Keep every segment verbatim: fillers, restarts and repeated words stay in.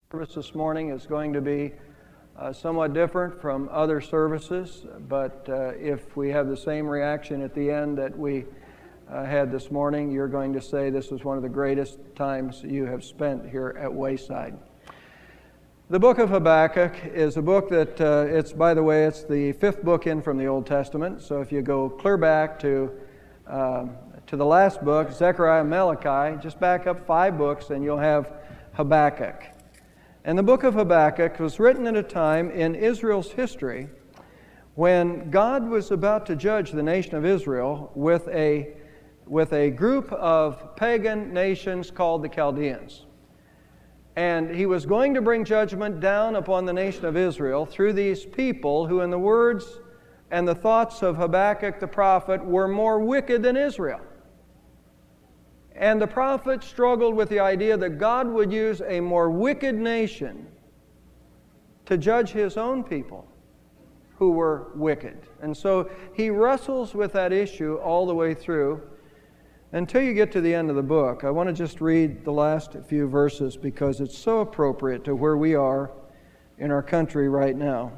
Service this morning is going to be uh, somewhat different from other services, but uh, if we have the same reaction at the end that we uh, had this morning, you're going to say this was one of the greatest times you have spent here at Wayside. The book of Habakkuk is a book that, uh, it's, by the way, it's the fifth book in from the Old Testament, so if you go clear back to uh, to the last book, Zechariah and Malachi, just back up five books and you'll have Habakkuk. And the book of Habakkuk was written at a time in Israel's history when God was about to judge the nation of Israel with a, with a group of pagan nations called the Chaldeans. And He was going to bring judgment down upon the nation of Israel through these people who, in the words and the thoughts of Habakkuk the prophet, were more wicked than Israel. And the prophet struggled with the idea that God would use a more wicked nation to judge His own people who were wicked. And so he wrestles with that issue all the way through until you get to the end of the book. I want to just read the last few verses because it's so appropriate to where we are in our country right now.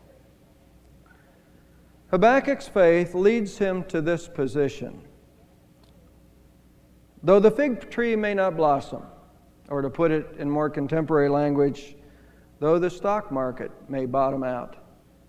Habakkuk's faith leads him to this position. Though the fig tree may not blossom, or to put it in more contemporary language, though the stock market may bottom out,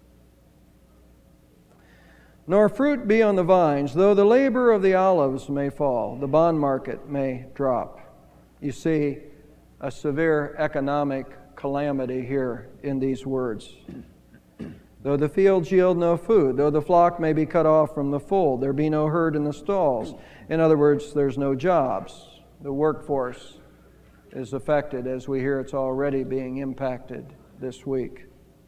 nor fruit be on the vines, though the labor of the olives may fall, the bond market may drop. You see a severe economic calamity here in these words. Though the fields yield no food, though the flock may be cut off from the fold, there be no herd in the stalls. In other words, there's no jobs. The workforce is affected, as we hear it's already being impacted this week.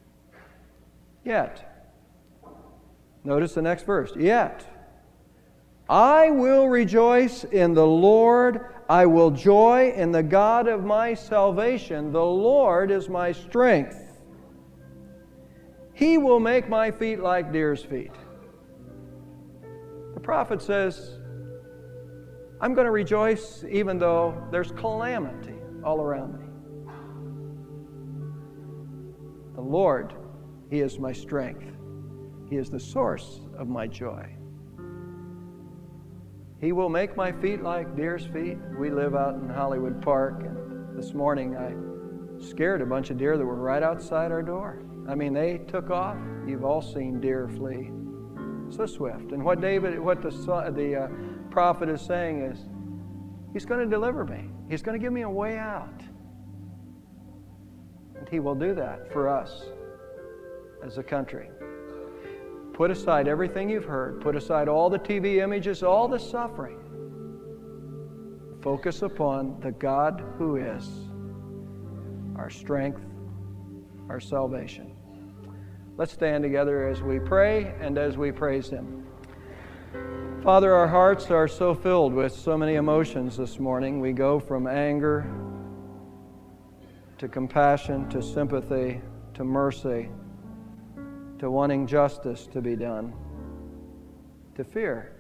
Yet, notice the next verse, yet, I will rejoice in the Lord, I will joy in the God of my salvation. The Lord is my strength. He will make my feet like deer's feet. The prophet says, I'm going to rejoice even though there's calamity all around me. The Lord, He is my strength. He is the source of my joy. He will make my feet like deer's feet. We live out in Hollywood Park, and this morning I scared a bunch of deer that were right outside our door. I mean, they took off. You've all seen deer flee. So swift. And what David, what the, the uh, prophet is saying is, He's going to deliver me. He's going to give me a way out. And He will do that for us as a country. Put aside everything you've heard. Put aside all the T V images, all the suffering. Focus upon the God who is our strength, our salvation. Let's stand together as we pray and as we praise Him. Father, our hearts are so filled with so many emotions this morning. We go from anger to compassion to sympathy to mercy to wanting justice to be done to fear.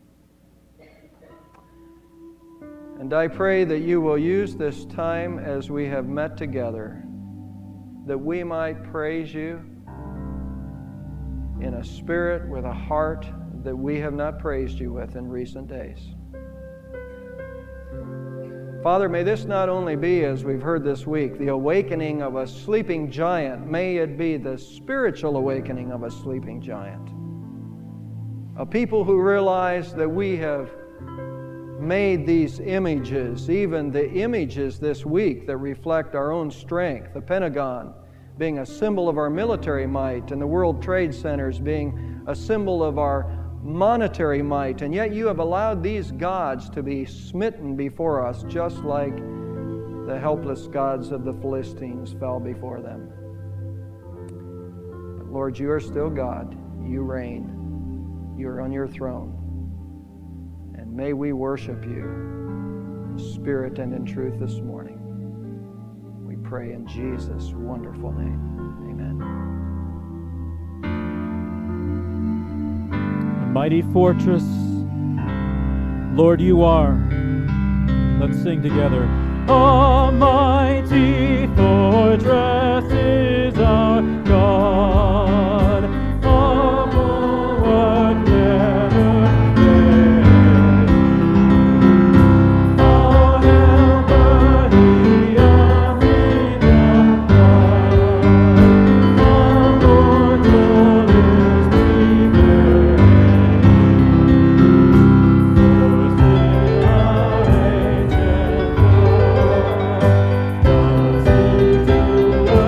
And I pray that You will use this time as we have met together, that we might praise You in a spirit with a heart that we have not praised You with in recent days. Father, may this not only be, as we've heard this week, the awakening of a sleeping giant, may it be the spiritual awakening of a sleeping giant. A people who realize that we have made these images, even the images this week that reflect our own strength, the Pentagon being a symbol of our military might, and the World Trade Centers being a symbol of our monetary might, and yet You have allowed these gods to be smitten before us, just like the helpless gods of the Philistines fell before them. But Lord, You are still God. You reign. You are on Your throne. And may we worship You in spirit and in truth this morning. We pray in Jesus' wonderful name. Amen. Mighty fortress, Lord, You are. Let's sing together. A mighty fortress is our God, a bulwark never failing. Our helper, He amid the flood, immortal is prevailing. For still our ancient God does seem to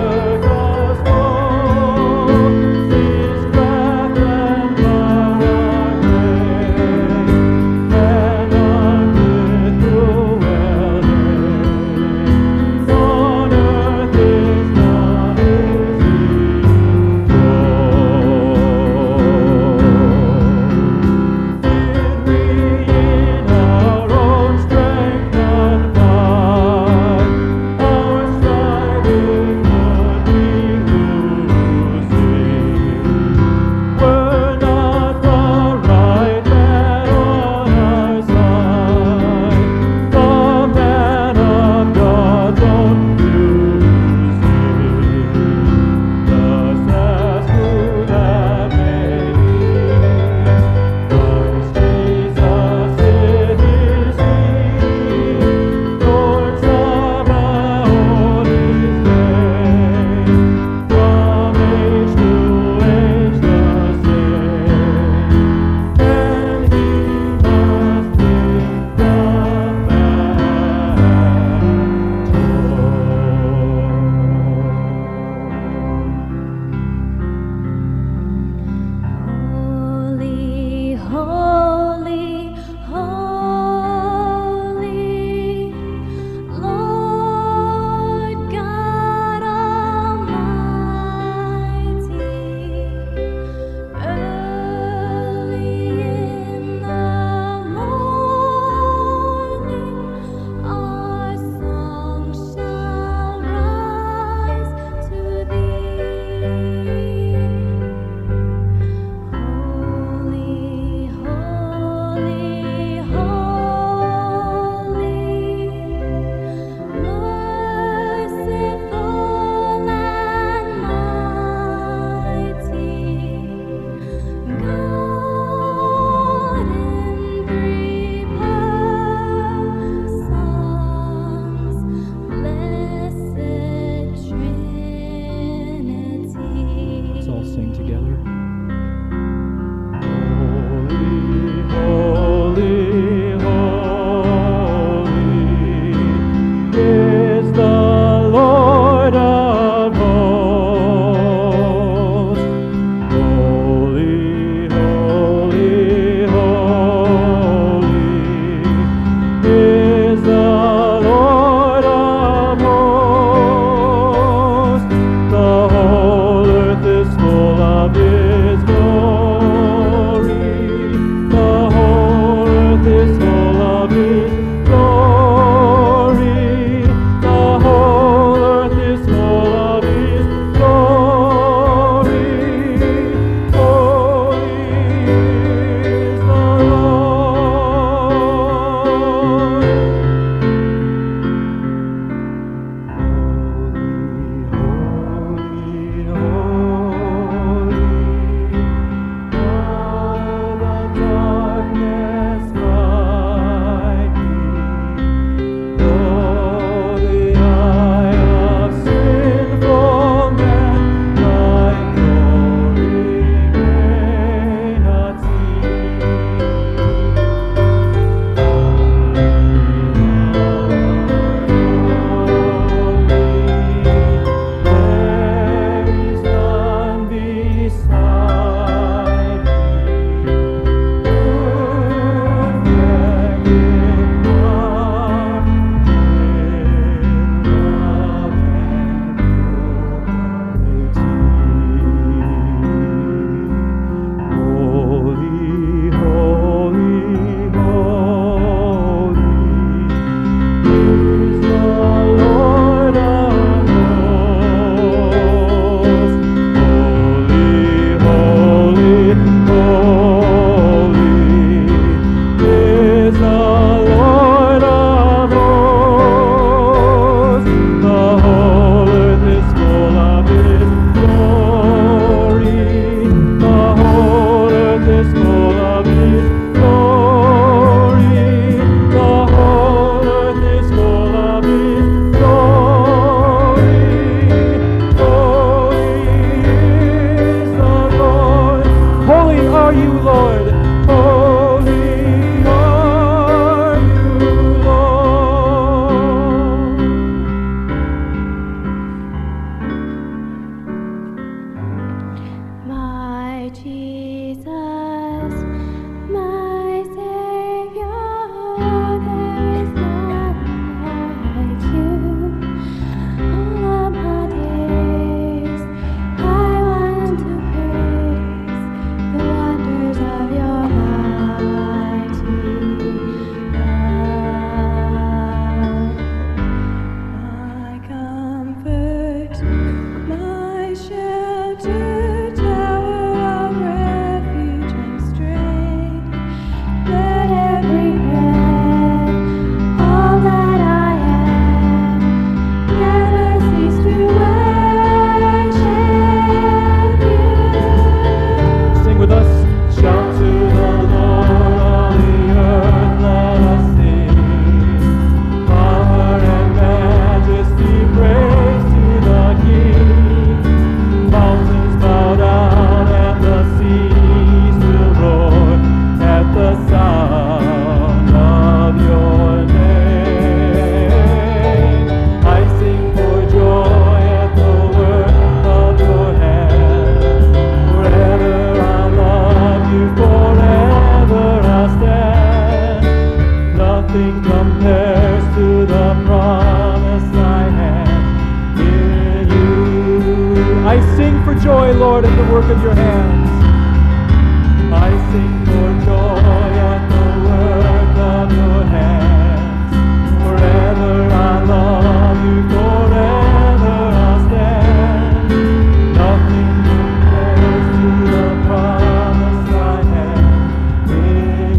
I sing for joy, Lord, at the work of your hands. I sing for joy at the work of your hands. Forever I love you, forever I'll stand. Nothing compares to the promise I have in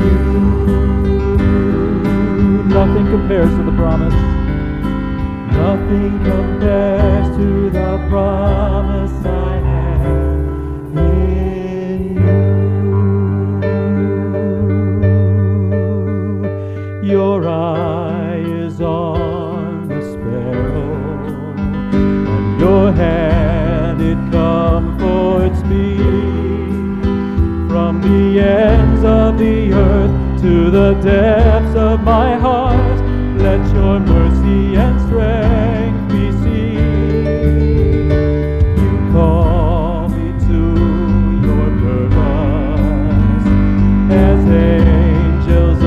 you. Nothing compares to the promise. Nothing compares to the promise I have in you. Your eye is on the sparrow, and your hand it comforts me. From the ends of the earth to the depths of my heart, let your mercy and strength be seen. You call me to your purpose, as angels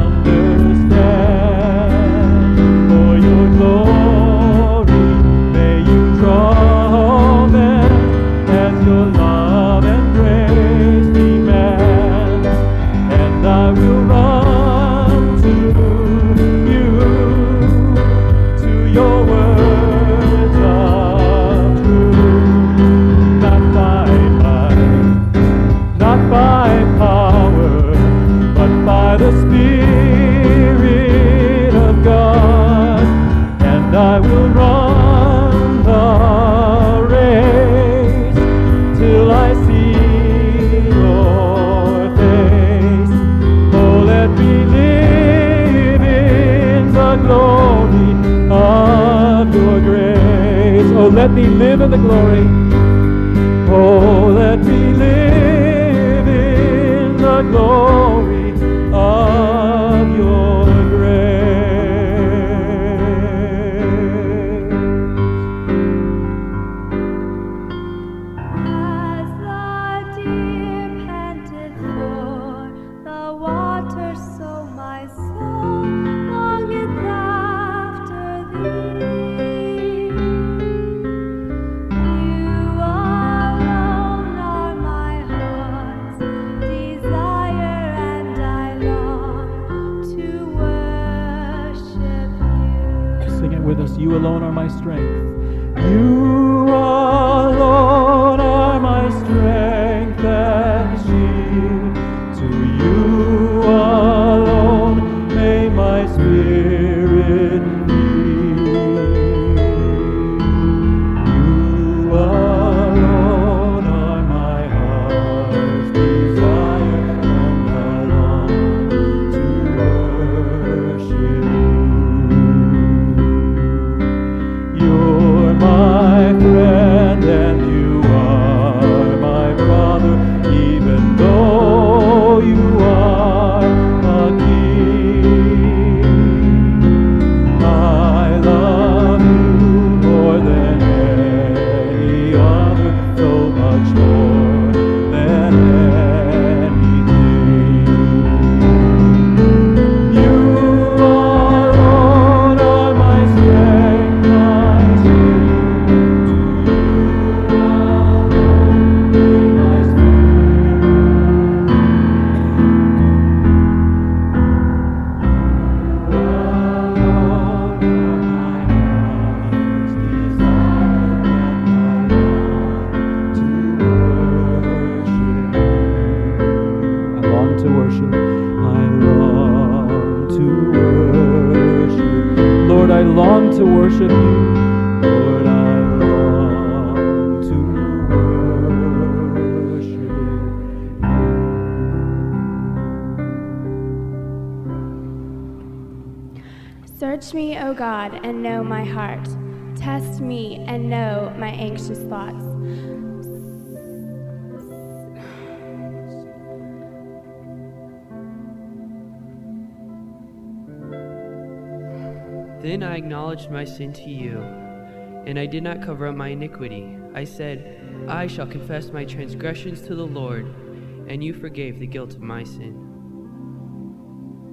understand. For your glory, may you draw them, as your love and grace demand. And I will run to your words of truth, not by might, not by power, but by the Spirit of God. And I will run the race till I see your face. Oh, let me live in the glory of your grace. Oh, let me live in the glory. Oh, let me live in the glory of your grace. As the deer panteth for the water, so my soul longeth after thee. You alone are my heart's desire, and I long to worship you. Sing it with us. You alone are my strength. You alone are my strength and shield. To you alone may my spirit yield. You alone are my heart's desire, and I long to worship you. You're my friend and you are my brother, even though you are a king. I love you more than any other, so much more than anything. You alone are my strength, my shield. To you alone may my spirit. You alone are my heart's desire, and I long to worship you. I long to worship. I long to worship. Lord, I long to worship you. Lord, I long to worship you. Search me, O God, and know my heart. Test me and know my anxious thoughts. Then I acknowledged my sin to you, and I did not cover up my iniquity. I said, I shall confess my transgressions to the Lord, and you forgave the guilt of my sin.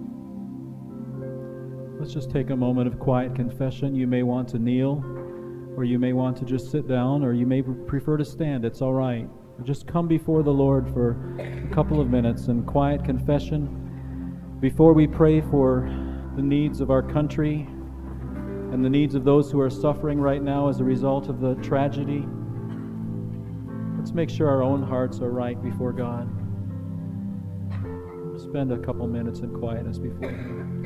Let's just take a moment of quiet confession. You may want to kneel or you may want to just sit down, or you may prefer to stand. It's all right. Just come before the Lord for a couple of minutes in quiet confession before we pray for the needs of our country and the needs of those who are suffering right now as a result of the tragedy. Let's make sure our own hearts are right before God. Spend a couple minutes in quietness before Him.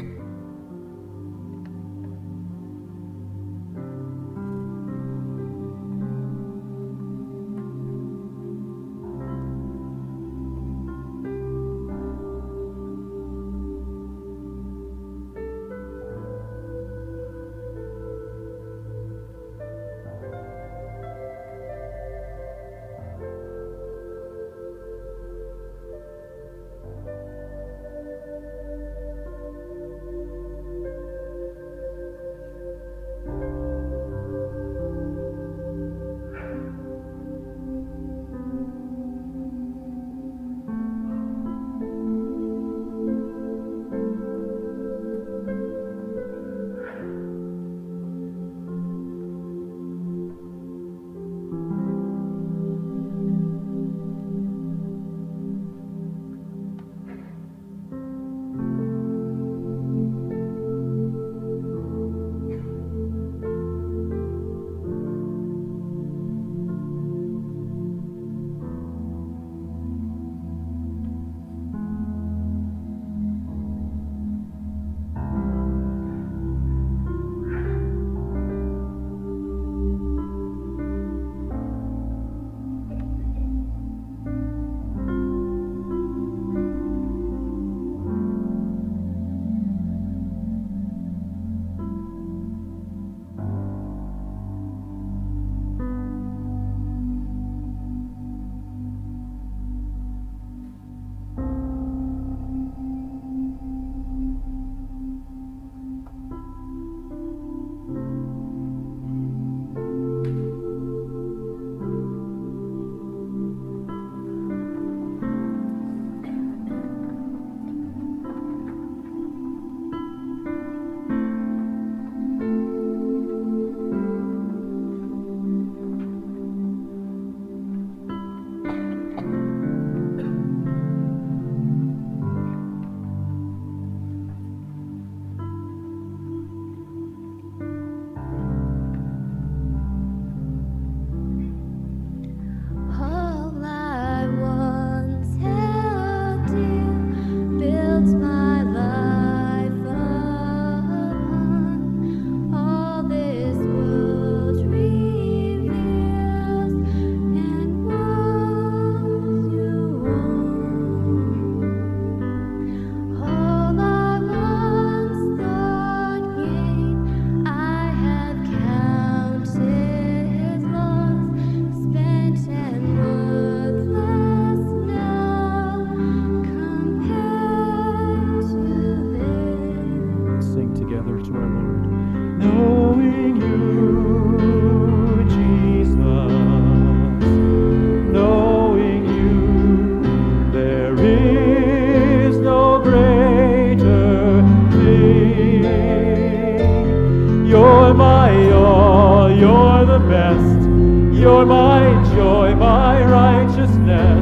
You're my joy, my righteousness,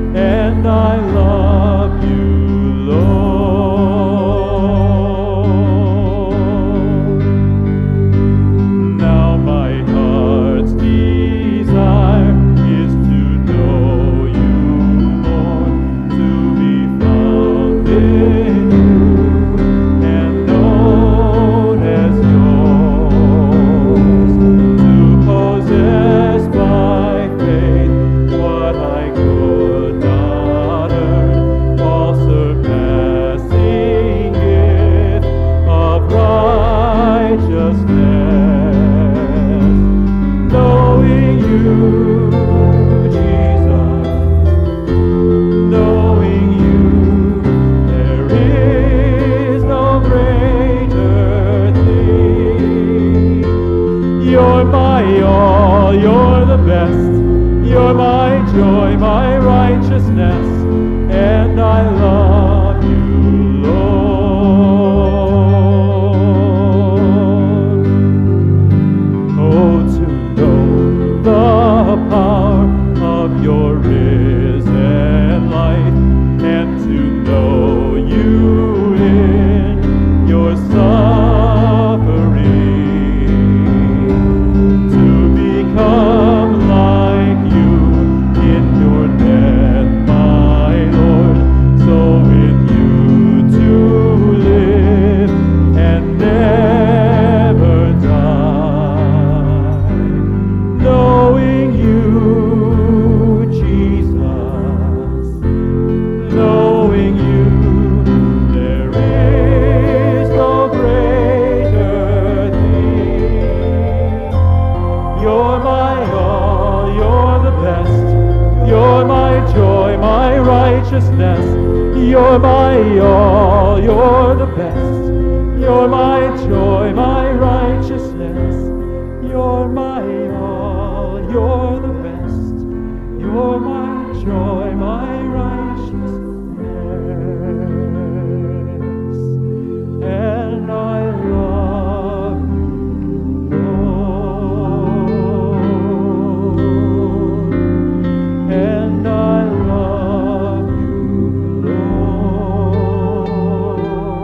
and I love you, Lord. Now my heart's desire is to know you more, to be found in you, and known as yours, to possess by faith what I could not earn, all surpassing gift of righteousness, knowing you, Jesus, knowing you, there is no greater thing. You're my all, you're the best, you're my joy, my righteousness, and I love you, Lord. Oh, to Jesus, knowing you, there is no greater thing. You're my all, you're the best. You're my joy, my righteousness. You're my all, you're the best. You're my joy, my righteousness. You're my all, you're the best. You're my joy, my righteousness. And I love you, Lord. And I love you, Lord.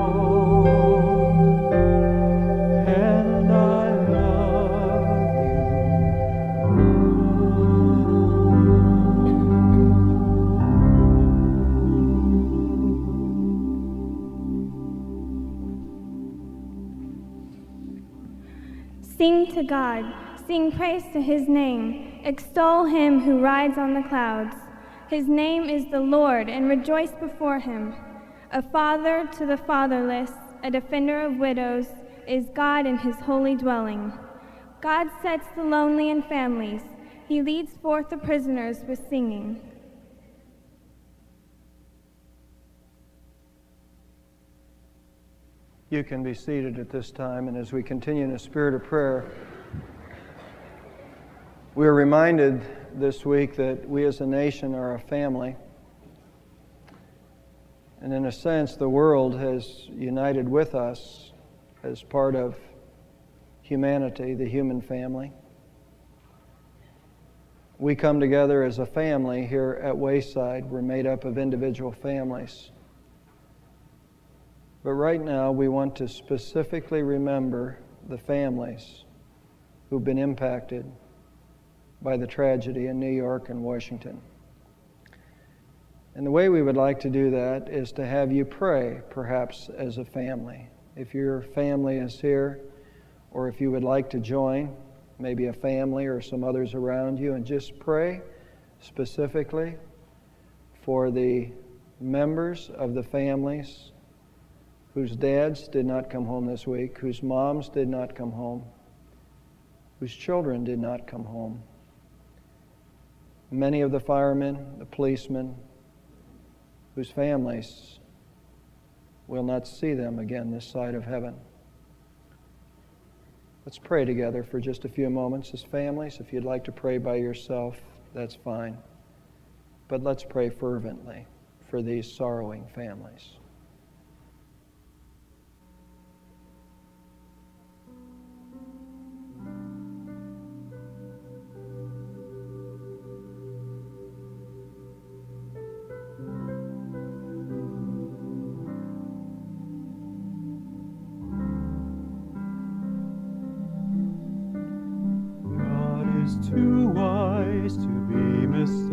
And I love you, Sing to God, sing praise to his name, extol him who rides on the clouds. His name is the Lord, and rejoice before him. A father to the fatherless, a defender of widows, is God in his holy dwelling. God sets the lonely in families. He leads forth the prisoners with singing. You can be seated at this time, and as we continue in a spirit of prayer, we are reminded this week that we as a nation are a family. And in a sense, the world has united with us as part of humanity, the human family. We come together as a family here at Wayside. We're made up of individual families. But right now, we want to specifically remember the families who've been impacted by the tragedy in New York and Washington. And the way we would like to do that is to have you pray, perhaps as a family. If your family is here, or if you would like to join, maybe a family or some others around you, and just pray specifically for the members of the families whose dads did not come home this week, whose moms did not come home, whose children did not come home. Many of the firemen, the policemen, whose families will not see them again this side of heaven. Let's pray together for just a few moments as families. If you'd like to pray by yourself, that's fine. But let's pray fervently for these sorrowing families. Too wise to be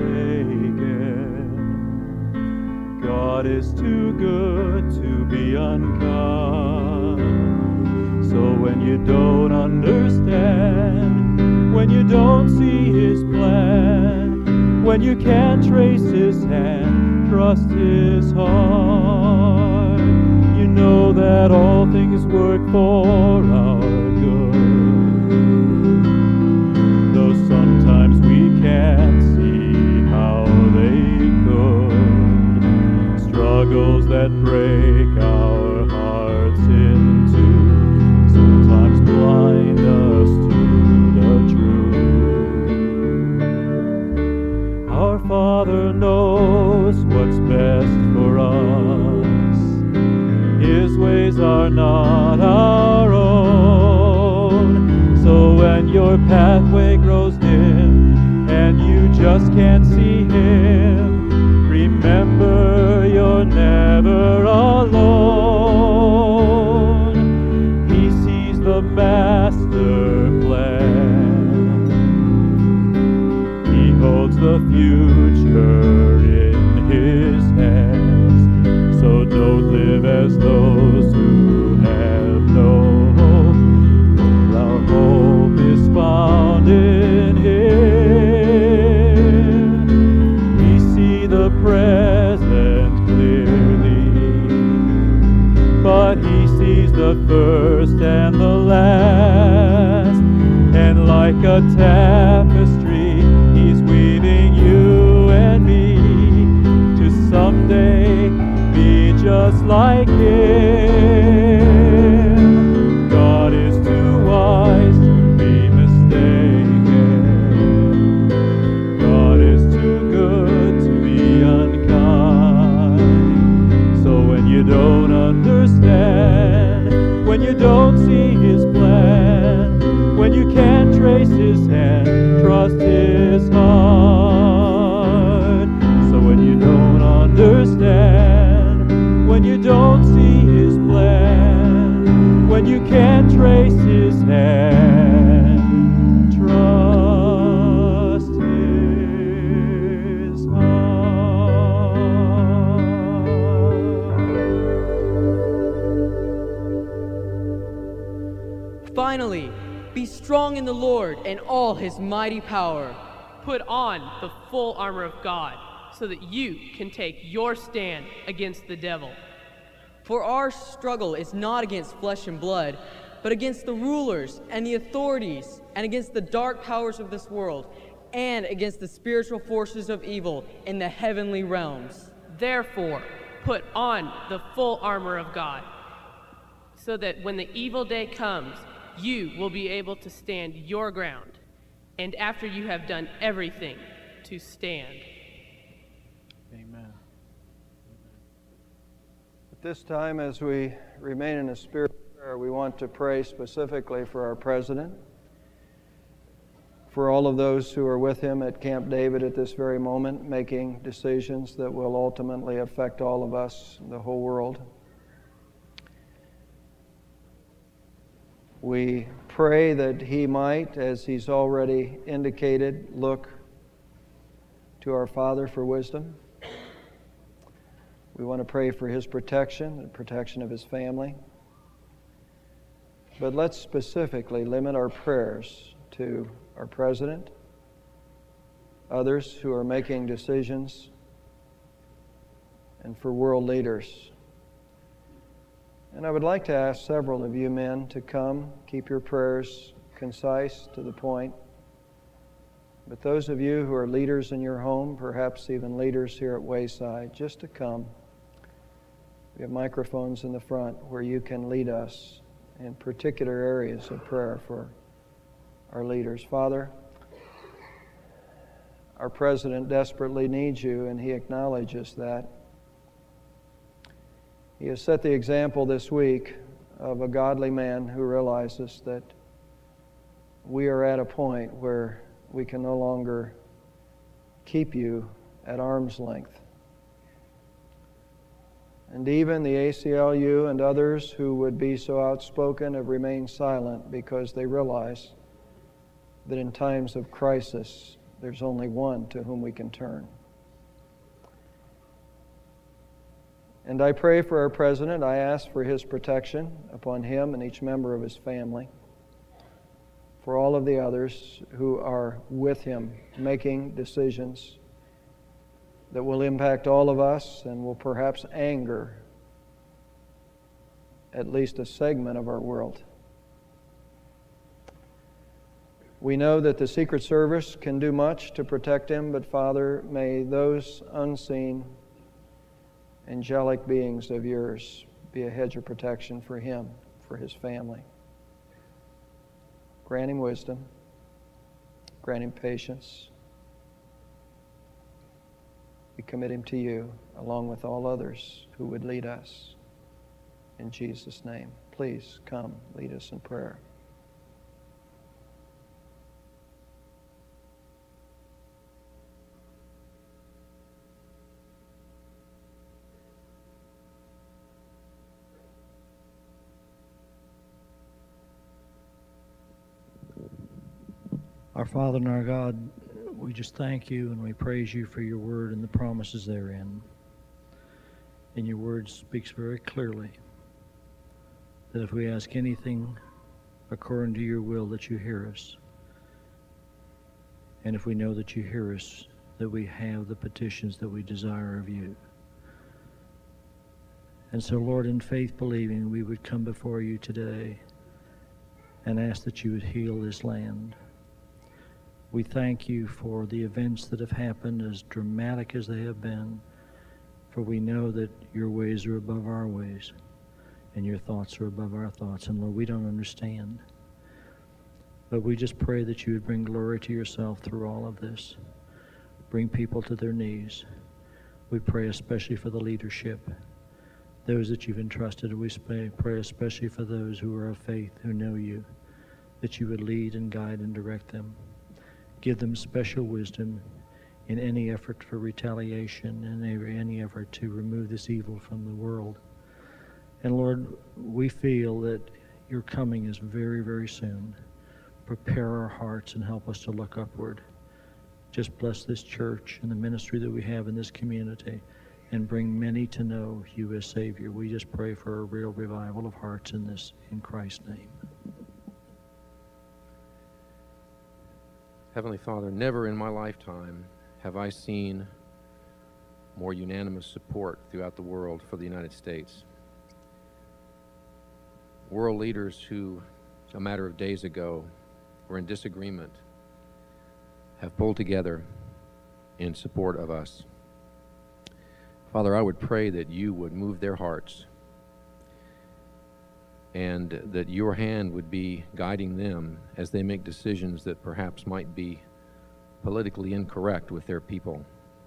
mistaken. God is too good to be unkind. So when you don't understand, when you don't see his plan, when you can't trace his hand, trust his heart. You know that all things work for our good. Sometimes we can't see how they could. Struggles that break our hearts in two sometimes blind us to the truth. Our Father knows what's best for us. His ways are not our own. So when your pathway grows dim and you just can't see him, remember you're never alone. He sees the master plan. He holds the future in his hands. So don't live as those who have no hope. Our hope is found in him. strong in the Lord and all his mighty power. Put on the full armor of God, so that you can take your stand against the devil. For our struggle is not against flesh and blood, but against the rulers and the authorities, and against the dark powers of this world, and against the spiritual forces of evil in the heavenly realms. Therefore, put on the full armor of God, so that when the evil day comes, you will be able to stand your ground, and after you have done everything, to stand. Amen. At this time, as we remain in a spirit of prayer, we want to pray specifically for our president, for all of those who are with him at Camp David at this very moment, making decisions that will ultimately affect all of us, the whole world. We pray that he might, as he's already indicated, look to our Father for wisdom. We want to pray for his protection, the protection of his family. But let's specifically limit our prayers to our president, others who are making decisions, and for world leaders. And I would like to ask several of you men to come, keep your prayers concise, to the point. But those of you who are leaders in your home, perhaps even leaders here at Wayside, just to come. We have microphones in the front where you can lead us in particular areas of prayer for our leaders. Father, our president desperately needs you, and he acknowledges that. He has set the example this week of a godly man who realizes that we are at a point where we can no longer keep you at arm's length. And even the A C L U and others who would be so outspoken have remained silent because they realize that in times of crisis, there's only one to whom we can turn. And I pray for our president. I ask for his protection upon him and each member of his family, for all of the others who are with him making decisions that will impact all of us and will perhaps anger at least a segment of our world. We know that the Secret Service can do much to protect him, but Father, may those unseen angelic beings of yours be a hedge of protection for him, for his family. Grant him wisdom. Grant him patience. We commit him to you, along with all others who would lead us. In Jesus' name, please come, lead us in prayer. Our Father and our God, we just thank you and we praise you for your word and the promises therein. And your word speaks very clearly that if we ask anything according to your will, that you hear us. And if we know that you hear us, that we have the petitions that we desire of you. And so, Lord, in faith believing, we would come before you today and ask that you would heal this land. We thank you for the events that have happened, as dramatic as they have been, for we know that your ways are above our ways, and your thoughts are above our thoughts. And Lord, we don't understand. But we just pray that you would bring glory to yourself through all of this. Bring people to their knees. We pray especially for the leadership, those that you've entrusted. We pray especially for those who are of faith, who know you, that you would lead and guide and direct them. Give them special wisdom in any effort for retaliation and any effort to remove this evil from the world. And Lord, we feel that your coming is very, very soon. Prepare our hearts and help us to look upward. Just bless this church and the ministry that we have in this community, and bring many to know you as Savior. We just pray for a real revival of hearts in this, in Christ's name. Heavenly Father, never in my lifetime have I seen more unanimous support throughout the world for the United States. World leaders who, a matter of days ago, were in disagreement have pulled together in support of us. Father, I would pray that you would move their hearts and that your hand would be guiding them as they make decisions that perhaps might be politically incorrect with their people.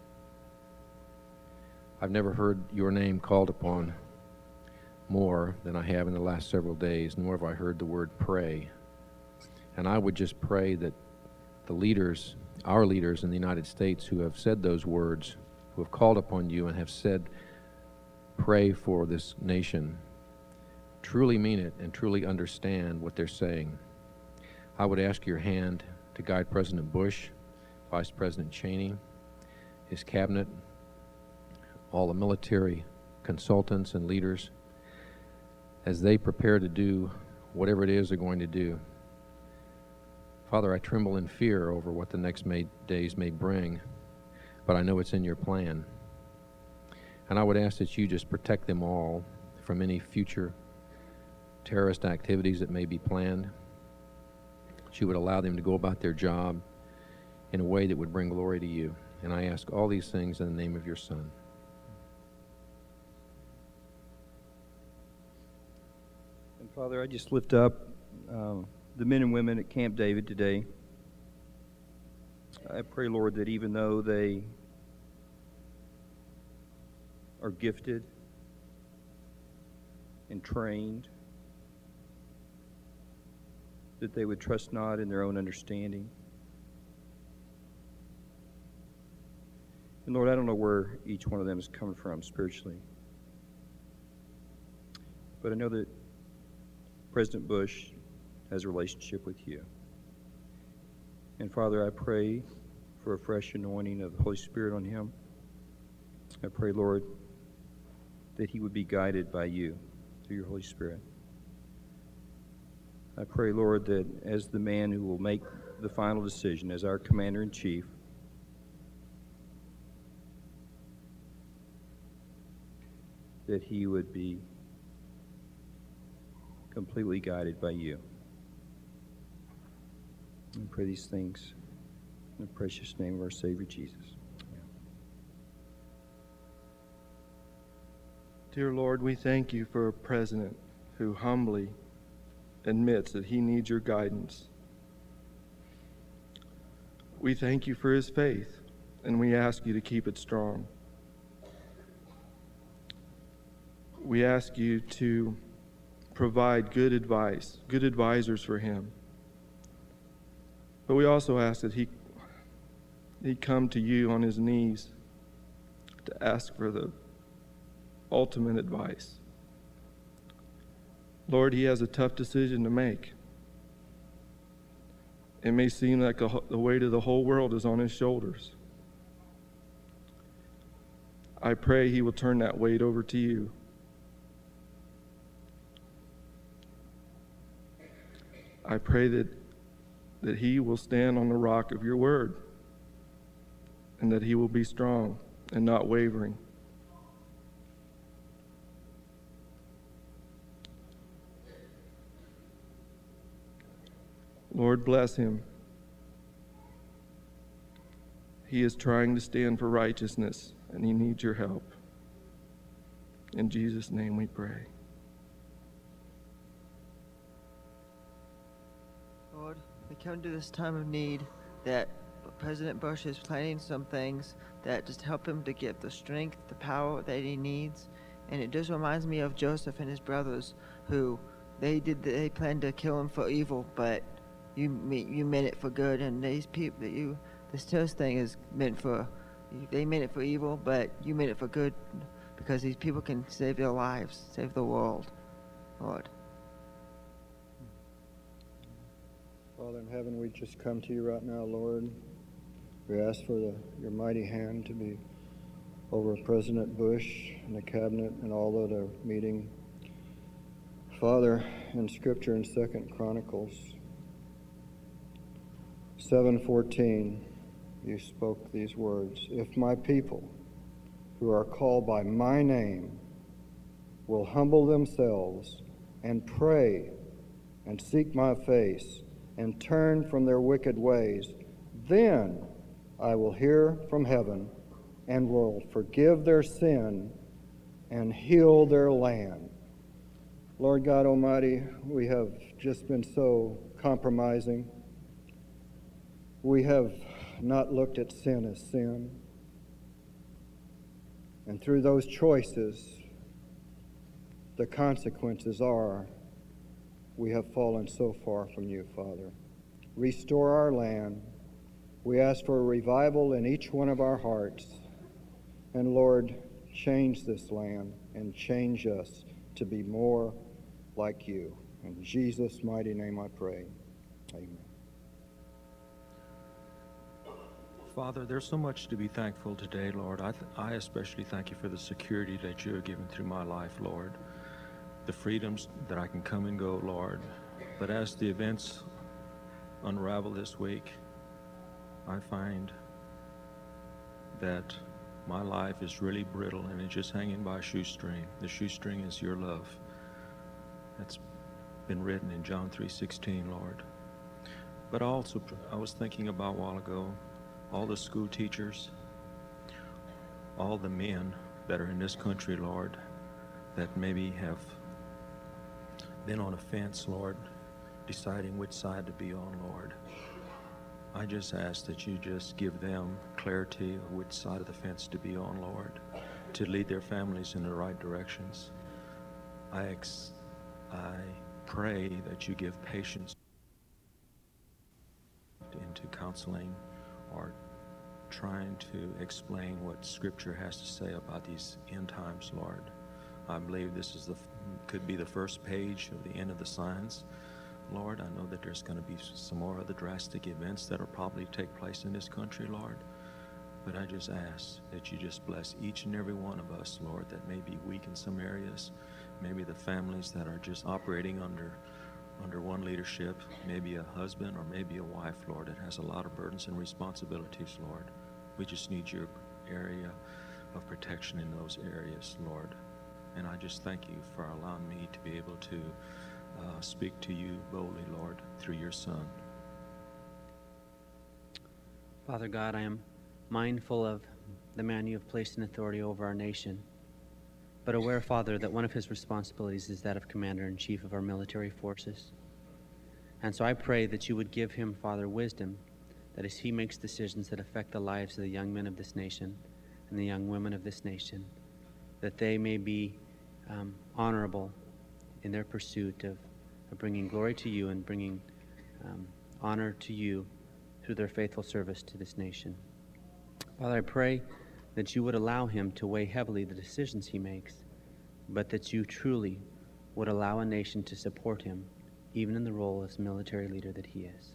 I've never heard your name called upon more than I have in the last several days, nor have I heard the word pray. And I would just pray that the leaders, our leaders in the United States who have said those words, who have called upon you and have said, pray for this nation, truly mean it and truly understand what they're saying. I would ask your hand to guide President Bush, Vice President Cheney, his cabinet, all the military consultants and leaders, as they prepare to do whatever it is they're going to do. Father, I tremble in fear over what the next may, days may bring, but I know it's in your plan. And I would ask that you just protect them all from any future terrorist activities that may be planned. That you would allow them to go about their job in a way that would bring glory to you. And I ask all these things in the name of your Son. And Father, I just lift up um, the men and women at Camp David today. I pray, Lord, that even though they are gifted and trained, that they would trust not in their own understanding. And Lord, I don't know where each one of them is coming from spiritually, but I know that President Bush has a relationship with you. And Father, I pray for a fresh anointing of the Holy Spirit on him. I pray, Lord, that he would be guided by you through your Holy Spirit. I pray, Lord, that as the man who will make the final decision, as our Commander-in-Chief, that he would be completely guided by you. I pray these things in the precious name of our Savior Jesus. Dear Lord, we thank you for a president who humbly admits that he needs your guidance. We thank you for his faith, and we ask you to keep it strong. We ask you to provide good advice, good advisors for him. But we also ask that he he come to you on his knees to ask for the ultimate advice. Lord, he has a tough decision to make. It may seem like a, the weight of the whole world is on his shoulders. I pray he will turn that weight over to you. I pray that, that he will stand on the rock of your word, and that he will be strong and not wavering. Lord, bless him. He is trying to stand for righteousness, and he needs your help. In Jesus' name we pray. Lord, we come to this time of need that President Bush is planning some things that just help him to get the strength, the power that he needs. And it just reminds me of Joseph and his brothers, who they did they planned to kill him for evil, but you you meant it for good. And these people that you this toast thing is meant for, they meant it for evil, but you meant it for good, because these people can save their lives, save the world, Lord. Father in heaven, we just come to you right now, Lord. We ask for the, your mighty hand to be over President Bush and the cabinet and all that are meeting. Father, in Scripture in Second Chronicles seven fourteen, you spoke these words, "If my people who are called by my name will humble themselves and pray and seek my face and turn from their wicked ways, then I will hear from heaven and will forgive their sin and heal their land." Lord God Almighty, we have just been so compromising. We have not looked at sin as sin. And through those choices, the consequences are we have fallen so far from you, Father. Restore our land. We ask for a revival in each one of our hearts. And Lord, change this land and change us to be more like you. In Jesus' mighty name I pray. Amen. Father, there's so much to be thankful today, Lord. I, th- I especially thank you for the security that you have given through my life, Lord. The freedoms that I can come and go, Lord. But as the events unravel this week, I find that my life is really brittle and it's just hanging by a shoestring. The shoestring is your love. That's been written in John three sixteen, Lord. But also, I was thinking about a while ago, all the school teachers, all the men that are in this country, Lord, that maybe have been on a fence, Lord, deciding which side to be on, Lord. I just ask that you just give them clarity of which side of the fence to be on, Lord, to lead their families in the right directions. I, ex- I pray that you give patience into counseling or trying to explain what Scripture has to say about these end times, Lord. I believe this is the could be the first page of the end of the signs. Lord, I know that there's going to be some more other drastic events that will probably take place in this country, Lord. But I just ask that you just bless each and every one of us, Lord, that may be weak in some areas, maybe the families that are just operating under under one leadership, maybe a husband or maybe a wife, Lord, that has a lot of burdens and responsibilities, Lord. We just need your area of protection in those areas, Lord. And I just thank you for allowing me to be able to uh, speak to you boldly, Lord, through your Son. Father God, I am mindful of the man you have placed in authority over our nation, but aware, Father, that one of his responsibilities is that of Commander-in-Chief of our military forces. And so I pray that you would give him, Father, wisdom, that as he makes decisions that affect the lives of the young men of this nation and the young women of this nation, that they may be um, honorable in their pursuit of, of bringing glory to you and bringing um, honor to you through their faithful service to this nation. Father, I pray that you would allow him to weigh heavily the decisions he makes, but that you truly would allow a nation to support him, even in the role as military leader that he is.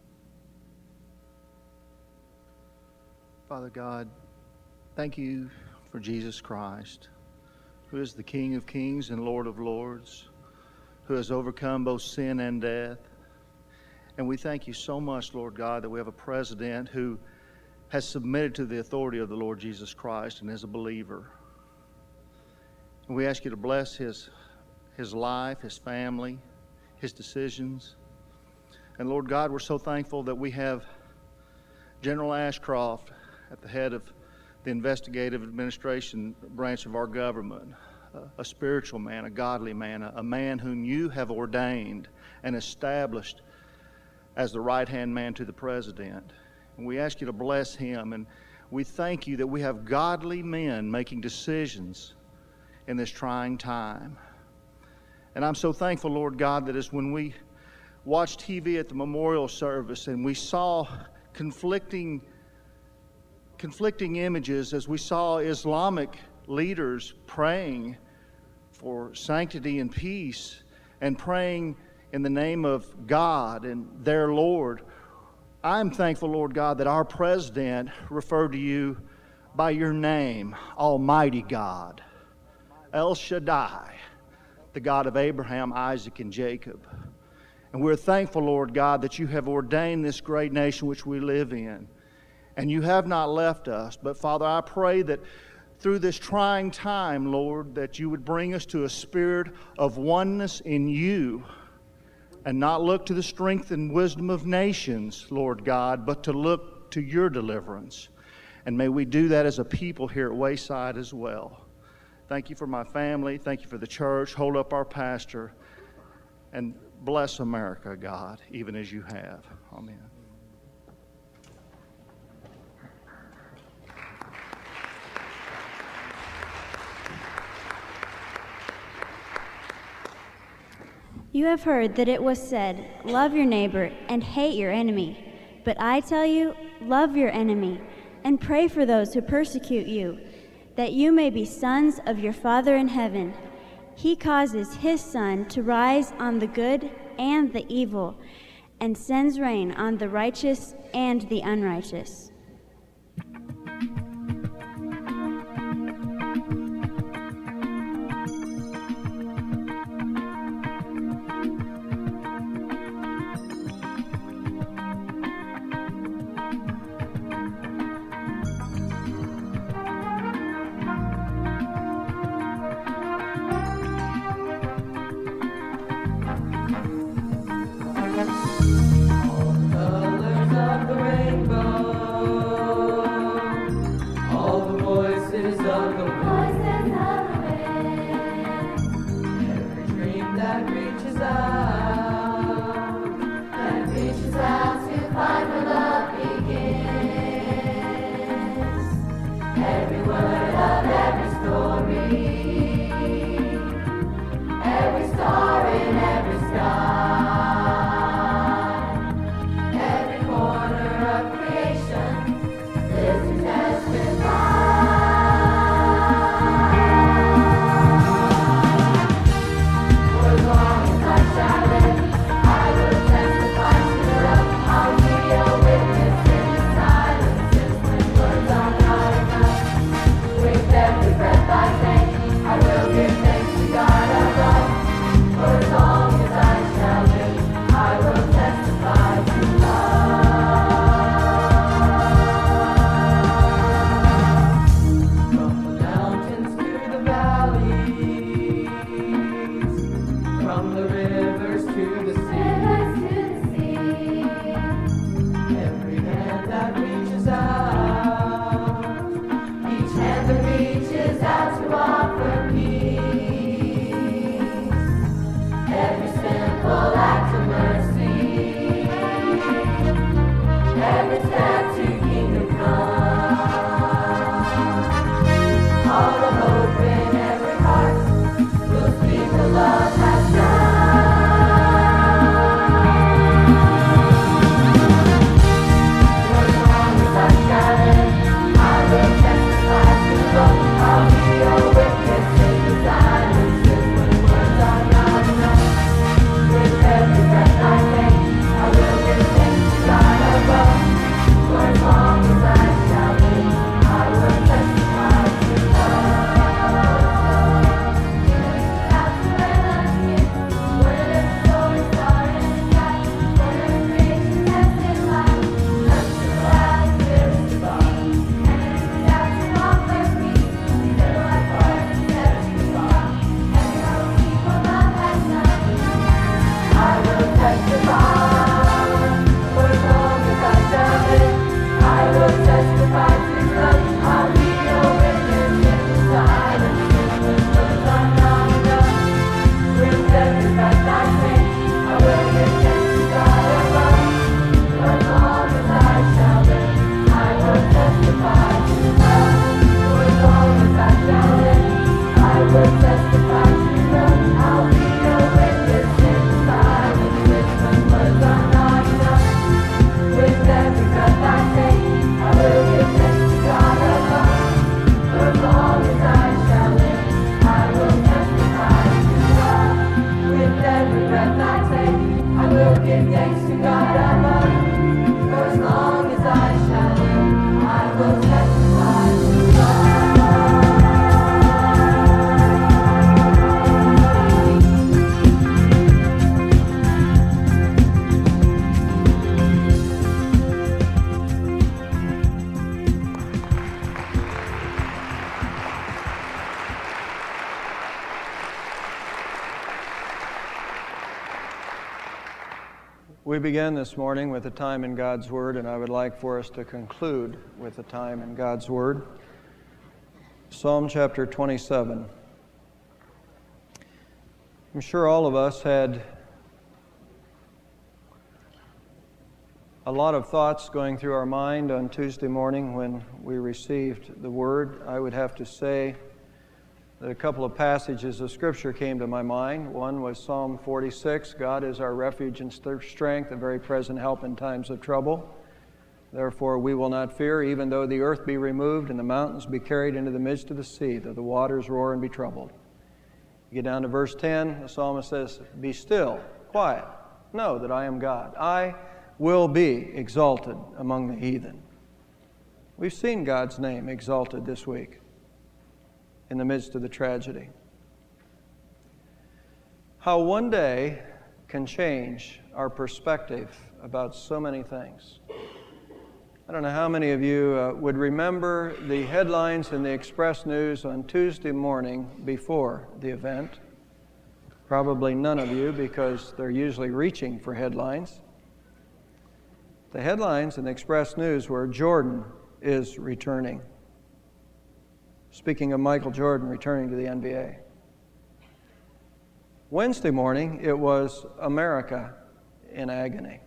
Father God, thank you for Jesus Christ, who is the King of kings and Lord of lords, who has overcome both sin and death. And we thank you so much, Lord God, that we have a president who has submitted to the authority of the Lord Jesus Christ and is a believer. And we ask you to bless his, his life, his family, his decisions. And Lord God, we're so thankful that we have General Ashcroft at the head of the investigative administration branch of our government, a, a spiritual man, a godly man, a, a man whom you have ordained and established as the right-hand man to the president. And we ask you to bless him, and we thank you that we have godly men making decisions in this trying time. And I'm so thankful, Lord God, that as when we watched T V at the memorial service and we saw conflicting conflicting images, as we saw Islamic leaders praying for sanctity and peace and praying in the name of God and their Lord, I'm thankful, Lord God, that our president referred to you by your name, Almighty God, El Shaddai, the God of Abraham, Isaac, and Jacob. And we're thankful, Lord God, that you have ordained this great nation which we live in. And you have not left us. But Father, I pray that through this trying time, Lord, that you would bring us to a spirit of oneness in you and not look to the strength and wisdom of nations, Lord God, but to look to your deliverance. And may we do that as a people here at Wayside as well. Thank you for my family. Thank you for the church. Hold up our pastor. And bless America, God, even as you have. Amen. You have heard that it was said, love your neighbor and hate your enemy. But I tell you, love your enemy and pray for those who persecute you, that you may be sons of your Father in heaven. He causes his sun to rise on the good and the evil, and sends rain on the righteous and the unrighteous. We began this morning with a time in God's Word, and I would like for us to conclude with a time in God's Word. Psalm chapter twenty-seven. I'm sure all of us had a lot of thoughts going through our mind on Tuesday morning when we received the Word. I would have to say that a couple of passages of Scripture came to my mind. One was Psalm forty-six, God is our refuge and strength, a very present help in times of trouble. Therefore we will not fear, even though the earth be removed and the mountains be carried into the midst of the sea, though the waters roar and be troubled. You get down to verse ten, the psalmist says, be still, quiet, know that I am God. I will be exalted among the heathen. We've seen God's name exalted this week in the midst of the tragedy. How one day can change our perspective about so many things. I don't know how many of you uh, would remember the headlines in the Express News on Tuesday morning before the event. Probably none of you, because they're usually reaching for headlines. The headlines in the Express News were Jordan is returning. Speaking of Michael Jordan returning to the N B A. Wednesday morning, it was America in agony.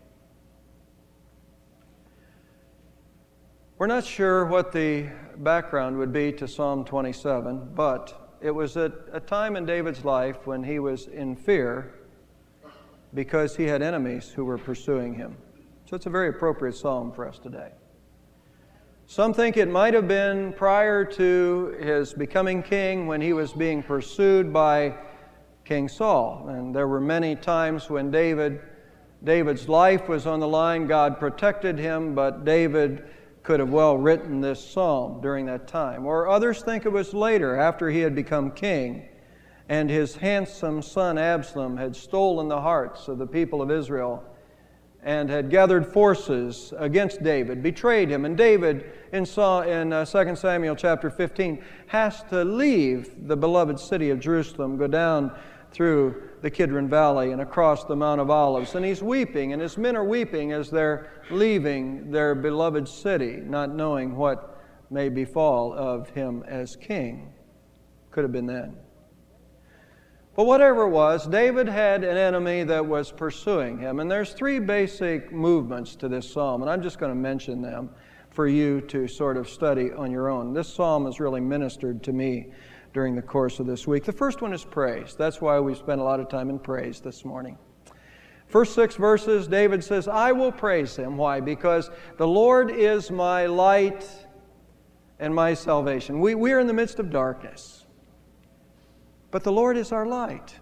We're not sure what the background would be to Psalm twenty-seven, but it was at a time in David's life when he was in fear because he had enemies who were pursuing him. So it's a very appropriate psalm for us today. Some think it might have been prior to his becoming king when he was being pursued by King Saul. And there were many times when David, David's life was on the line. God protected him, but David could have well written this psalm during that time. Or others think it was later, after he had become king, and his handsome son Absalom had stolen the hearts of the people of Israel and had gathered forces against David, betrayed him. And David, in, Saw, in uh, Second Samuel chapter fifteen, has to leave the beloved city of Jerusalem, go down through the Kidron Valley and across the Mount of Olives. And he's weeping, and his men are weeping as they're leaving their beloved city, not knowing what may befall of him as king. Could have been then. But whatever it was, David had an enemy that was pursuing him. And there's three basic movements to this psalm, and I'm just going to mention them for you to sort of study on your own. This psalm has really ministered to me during the course of this week. The first one is praise. That's why we spent a lot of time in praise this morning. First six verses, David says, I will praise him. Why? Because the Lord is my light and my salvation. We, we are in the midst of darkness. But the Lord is our light.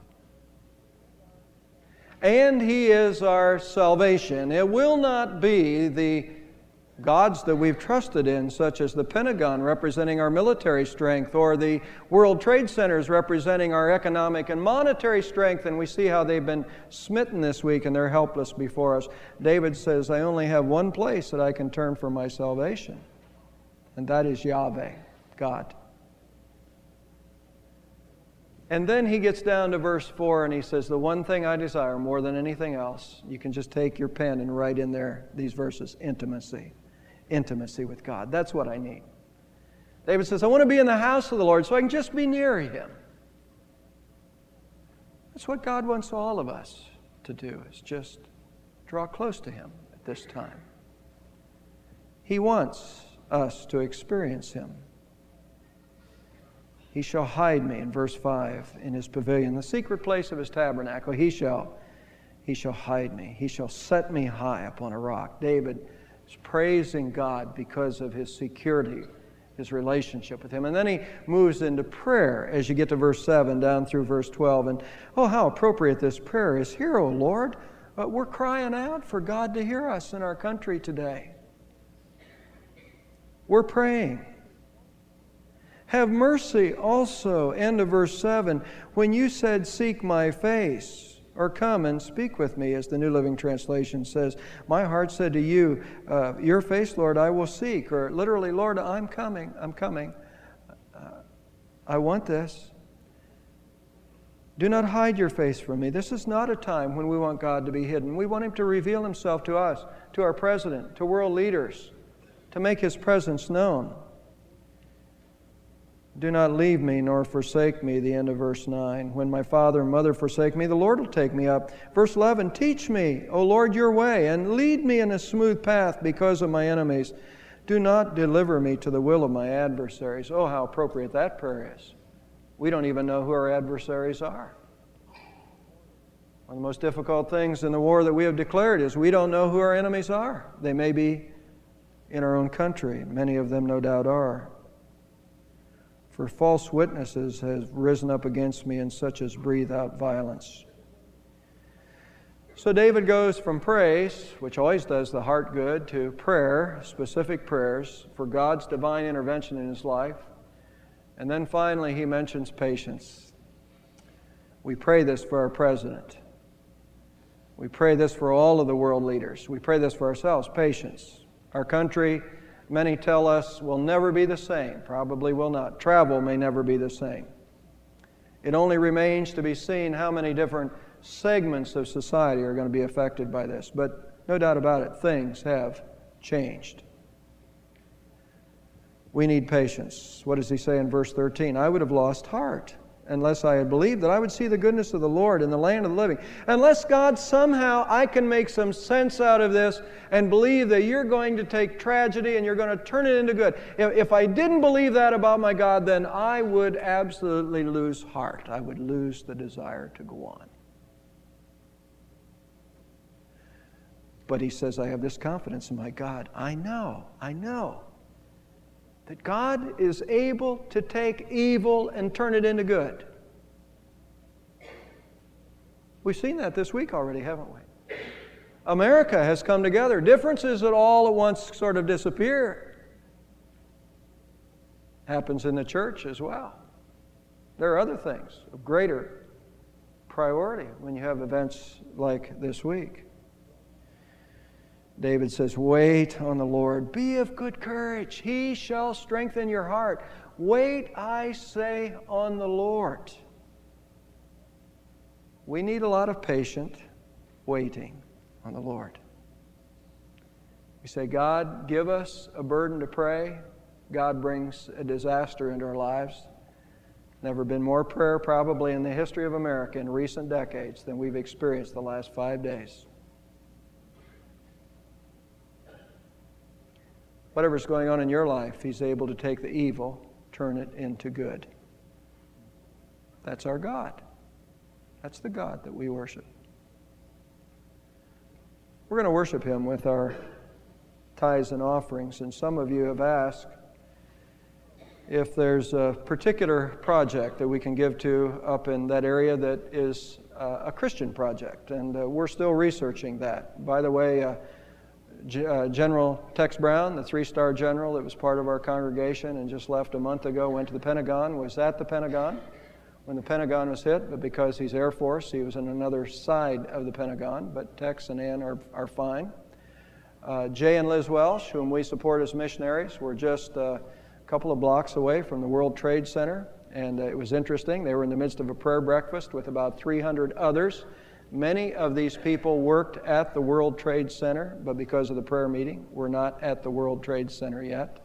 And He is our salvation. It will not be the gods that we've trusted in, such as the Pentagon representing our military strength, or the World Trade Centers representing our economic and monetary strength, and we see how they've been smitten this week and they're helpless before us. David says, I only have one place that I can turn for my salvation, and that is Yahweh, God. And then he gets down to verse four and he says, the one thing I desire more than anything else, you can just take your pen and write in there these verses, intimacy. Intimacy with God. That's what I need. David says, I want to be in the house of the Lord so I can just be near Him. That's what God wants all of us to do, is just draw close to Him at this time. He wants us to experience Him. He shall hide me, in verse five, in His pavilion, the secret place of His tabernacle. He shall, he shall hide me. He shall set me high upon a rock. David is praising God because of his security, his relationship with Him. And then he moves into prayer as you get to verse seven down through verse twelve. And oh, how appropriate this prayer is. Hear, O Lord, uh, we're crying out for God to hear us in our country today. We're praying. Have mercy also, end of verse seven, when you said, seek my face, or come and speak with me, as the New Living Translation says. My heart said to you, uh, your face, Lord, I will seek. Or literally, Lord, I'm coming, I'm coming. Uh, I want this. Do not hide your face from me. This is not a time when we want God to be hidden. We want Him to reveal Himself to us, to our president, to world leaders, to make His presence known. Do not leave me nor forsake me, the end of verse nine. When my father and mother forsake me, the Lord will take me up. Verse eleven, teach me, O Lord, your way, and lead me in a smooth path because of my enemies. Do not deliver me to the will of my adversaries. Oh, how appropriate that prayer is. We don't even know who our adversaries are. One of the most difficult things in the war that we have declared is we don't know who our enemies are. They may be in our own country. Many of them no doubt are. For false witnesses have risen up against me, and such as breathe out violence. So David goes from praise, which always does the heart good, to prayer, specific prayers for God's divine intervention in his life. And then finally he mentions patience. We pray this for our president. We pray this for all of the world leaders. We pray this for ourselves, patience. Our country, many tell us, will never be the same. Probably will not. Travel may never be the same. It only remains to be seen how many different segments of society are going to be affected by this. But no doubt about it, things have changed. We need patience. What does he say in verse thirteen? I would have lost heart unless I had believed that I would see the goodness of the Lord in the land of the living. Unless, God, somehow I can make some sense out of this and believe that you're going to take tragedy and you're going to turn it into good. If, if I didn't believe that about my God, then I would absolutely lose heart. I would lose the desire to go on. But he says, I have this confidence in my God. I know, I know that God is able to take evil and turn it into good. We've seen that this week already, haven't we? America has come together. Differences that all at once sort of disappear. Happens in the church as well. There are other things of greater priority when you have events like this week. David says, wait on the Lord. Be of good courage. He shall strengthen your heart. Wait, I say, on the Lord. We need a lot of patient waiting on the Lord. We say, God, give us a burden to pray. God brings a disaster into our lives. Never been more prayer probably in the history of America in recent decades than we've experienced the last five days. Whatever's going on in your life, He's able to take the evil, turn it into good. That's our God. That's the God that we worship. We're going to worship Him with our tithes and offerings, and some of you have asked if there's a particular project that we can give to up in that area that is uh, a Christian project, and uh, we're still researching that. By the way, uh, G- uh, General Tex Brown, the three-star general that was part of our congregation and just left a month ago, went to the Pentagon, was at the Pentagon when the Pentagon was hit, but because he's Air Force, he was on another side of the Pentagon, but Tex and Ann are, are fine. Uh, Jay and Liz Welsh, whom we support as missionaries, were just uh, a couple of blocks away from the World Trade Center, and uh, it was interesting. They were in the midst of a prayer breakfast with about three hundred others. Many of these people worked at the World Trade Center, but because of the prayer meeting, we're not at the World Trade Center yet.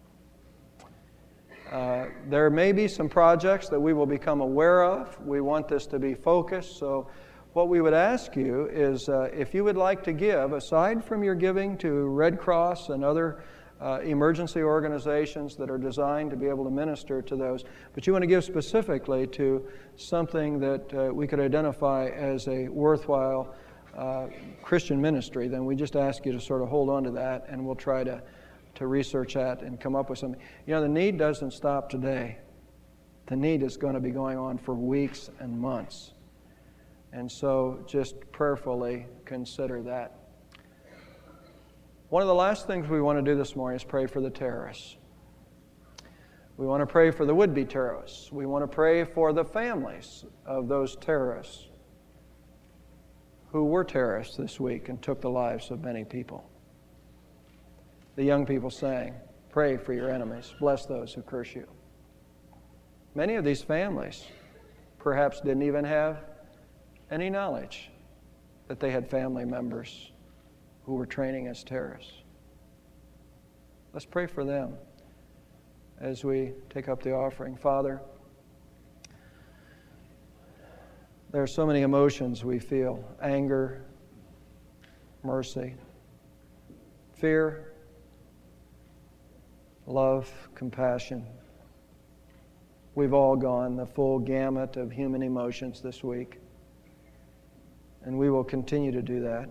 Uh, there may be some projects that we will become aware of. We want this to be focused, so what we would ask you is uh, if you would like to give, aside from your giving to Red Cross and other Uh, emergency organizations that are designed to be able to minister to those, but you want to give specifically to something that uh, we could identify as a worthwhile uh, Christian ministry, then we just ask you to sort of hold on to that, and we'll try to, to research that and come up with something. You know, the need doesn't stop today. The need is going to be going on for weeks and months. And so just prayerfully consider that. One of the last things we want to do this morning is pray for the terrorists. We want to pray for the would-be terrorists. We want to pray for the families of those terrorists who were terrorists this week and took the lives of many people. The young people sang, pray for your enemies, bless those who curse you. Many of these families perhaps didn't even have any knowledge that they had family members who were training as terrorists. Let's pray for them as we take up the offering. Father, there are so many emotions we feel: anger, mercy, fear, love, compassion. We've all gone the full gamut of human emotions this week, and we will continue to do that.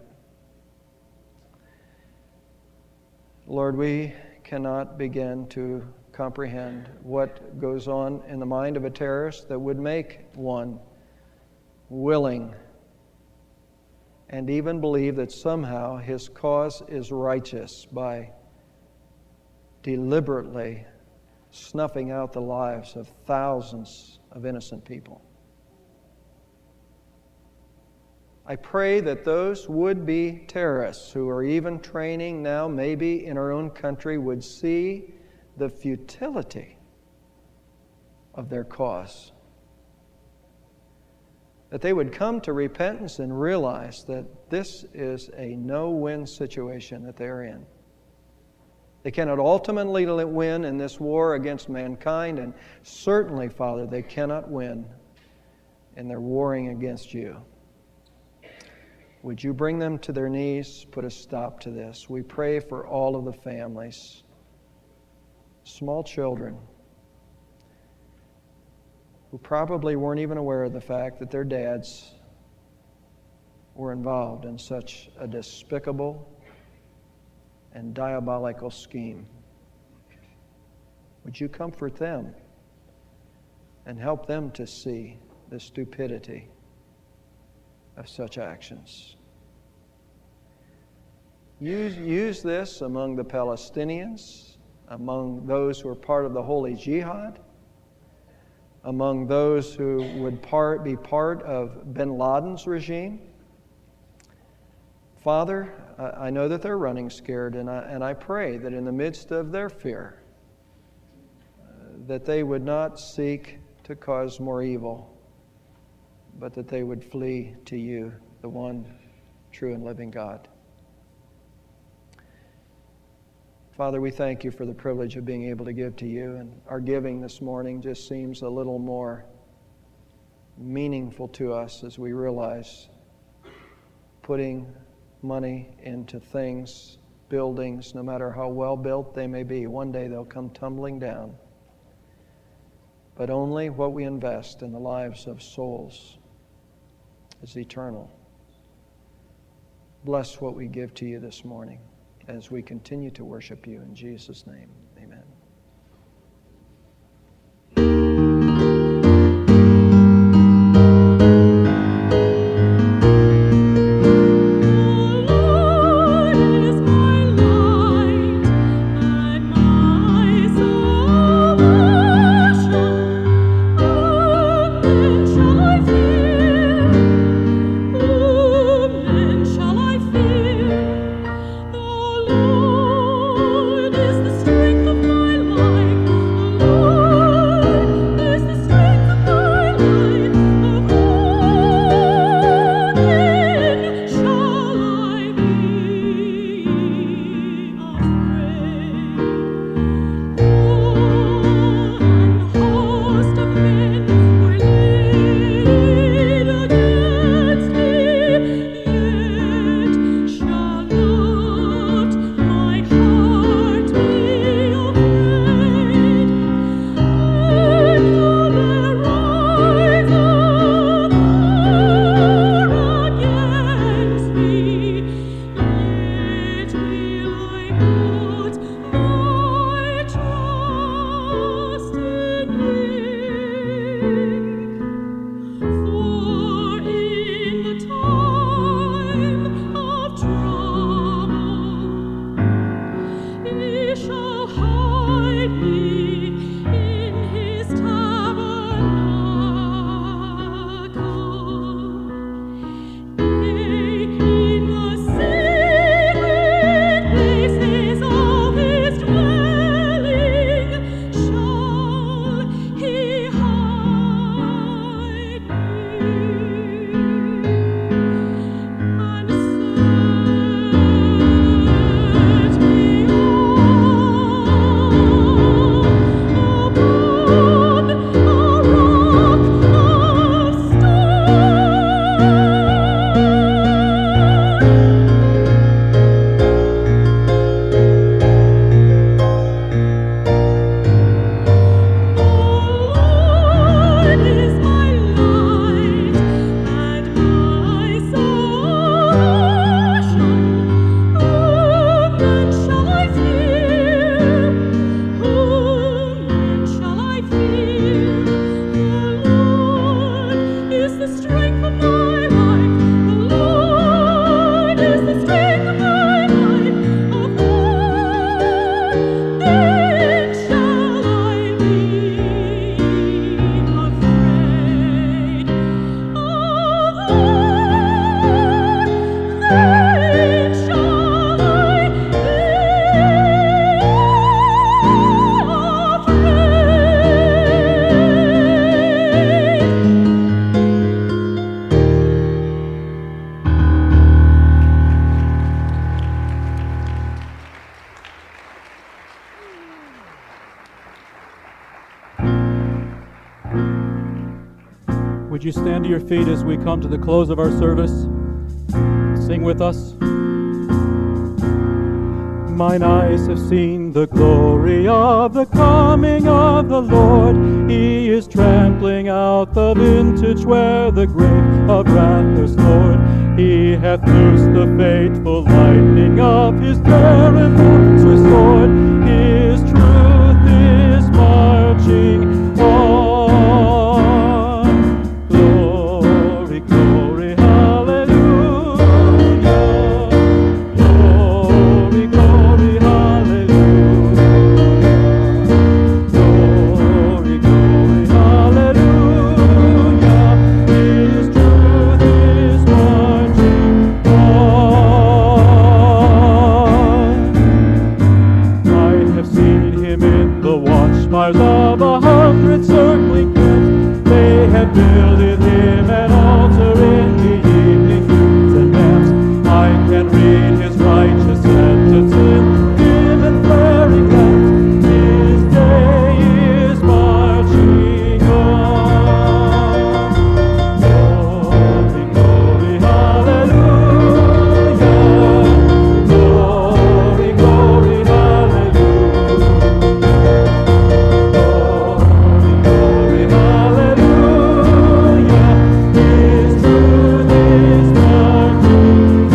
Lord, we cannot begin to comprehend what goes on in the mind of a terrorist that would make one willing and even believe that somehow his cause is righteous by deliberately snuffing out the lives of thousands of innocent people. I pray that those would-be terrorists who are even training now, maybe in our own country, would see the futility of their cause. That they would come to repentance and realize that this is a no-win situation that they're in. They cannot ultimately win in this war against mankind, and certainly, Father, they cannot win in their warring against you. Would you bring them to their knees, put a stop to this? We pray for all of the families, small children, who probably weren't even aware of the fact that their dads were involved in such a despicable and diabolical scheme. Would you comfort them and help them to see the stupidity of such actions? Use, use this among the Palestinians, among those who are part of the Holy Jihad, among those who would part, be part of bin Laden's regime. Father, I know that they're running scared, and I, and I pray that in the midst of their fear, uh, that they would not seek to cause more evil, but that they would flee to you, the one true and living God. Father, we thank you for the privilege of being able to give to you, and our giving this morning just seems a little more meaningful to us as we realize putting money into things, buildings, no matter how well built they may be, one day they'll come tumbling down. But only what we invest in the lives of souls is eternal. Bless what we give to you this morning as we continue to worship you in Jesus' name. Amen. Strength would you stand to your feet as we come to the close of our service? Sing with us. Mine eyes have seen the glory of the coming of the Lord. He is trampling out the vintage where the grave of wrath is stored. He hath loosed the fateful lightning of his terrible restored. His truth is marching on. Glory, glory, hallelujah. Glory, glory, hallelujah. Glory, glory, hallelujah. His truth is marching on. I have seen him in the watchfires of a hundred circling camps. They have builded him an altar in the evening dews and lamps. I can read his righteous sentence in dim and flaring lamps. His day is marching on. Glory, glory, hallelujah. Glory, glory, hallelujah. Glory, glory, hallelujah. His truth is marching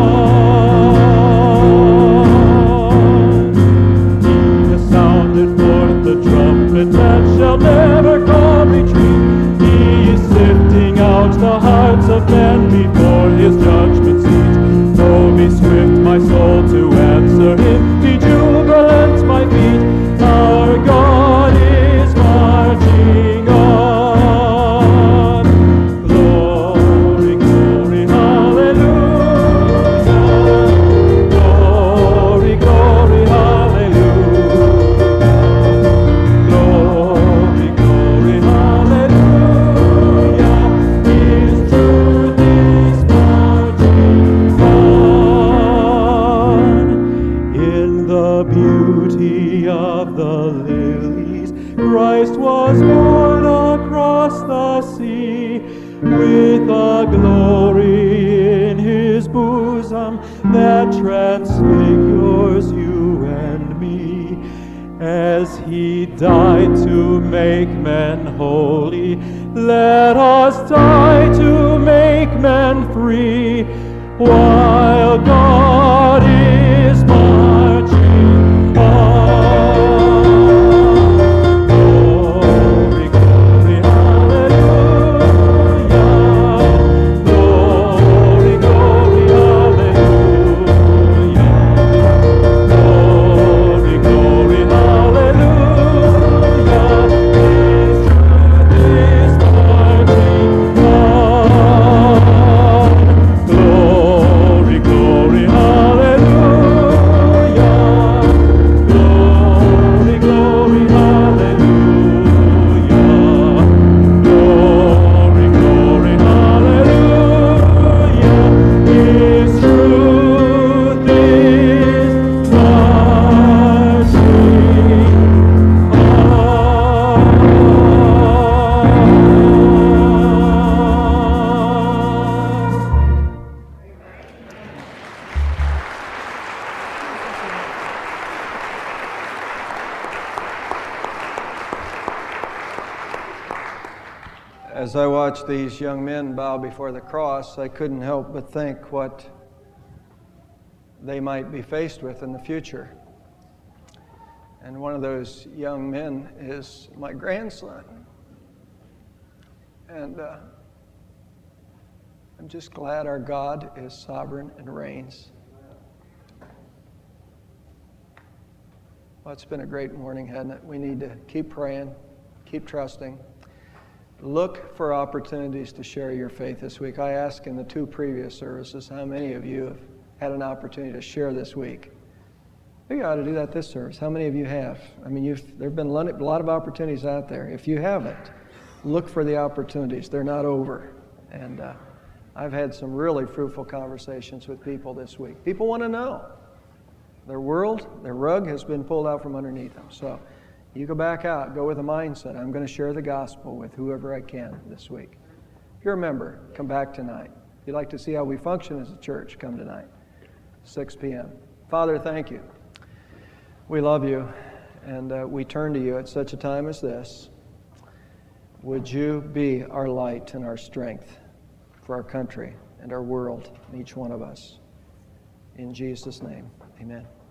on. He has sounded forth the trumpet that shall never come retreat. He is sifting out the hearts of men before his judgment seat. Oh, be swift, my soul, to answer him. Be jubilant, my feet. Our God is marching on. Glory, glory, hallelujah. Glory, glory, hallelujah. Glory, glory, hallelujah. His truth is marching on. In the beauty of the lilies, Christ was born across the sea, with a glory in his bosom that transfigures you and me. As he died to make men holy, let us die to make men free, while God is marching on. Glory, glory, hallelujah. Glory, glory, hallelujah. Glory, glory, hallelujah. His truth is marching on. Glory, glory, hallelujah. Glory, glory, hallelujah. Glory, glory, hallelujah. His truth is marching As I watched these young men bow before the cross, I couldn't help but think what they might be faced with in the future. And one of those young men is my grandson. And uh, I'm just glad our God is sovereign and reigns. Well, it's been a great morning, hasn't it? We need to keep praying, keep trusting. Look for opportunities to share your faith this week. I asked in the two previous services how many of you have had an opportunity to share this week. You ought to do that this service. How many of you have? I mean, you've, there have been a lot of opportunities out there. If you haven't, look for the opportunities. They're not over. And uh, I've had some really fruitful conversations with people this week. People want to know. Their world, their rug has been pulled out from underneath them. So you go back out, go with a mindset. I'm going to share the gospel with whoever I can this week. you're a member, come back tonight. If you'd like to see how we function as a church, come tonight, six p.m. Father, thank you. We love you, and uh, we turn to you at such a time as this. Would you be our light and our strength for our country and our world, and each one of us. In Jesus' name, amen.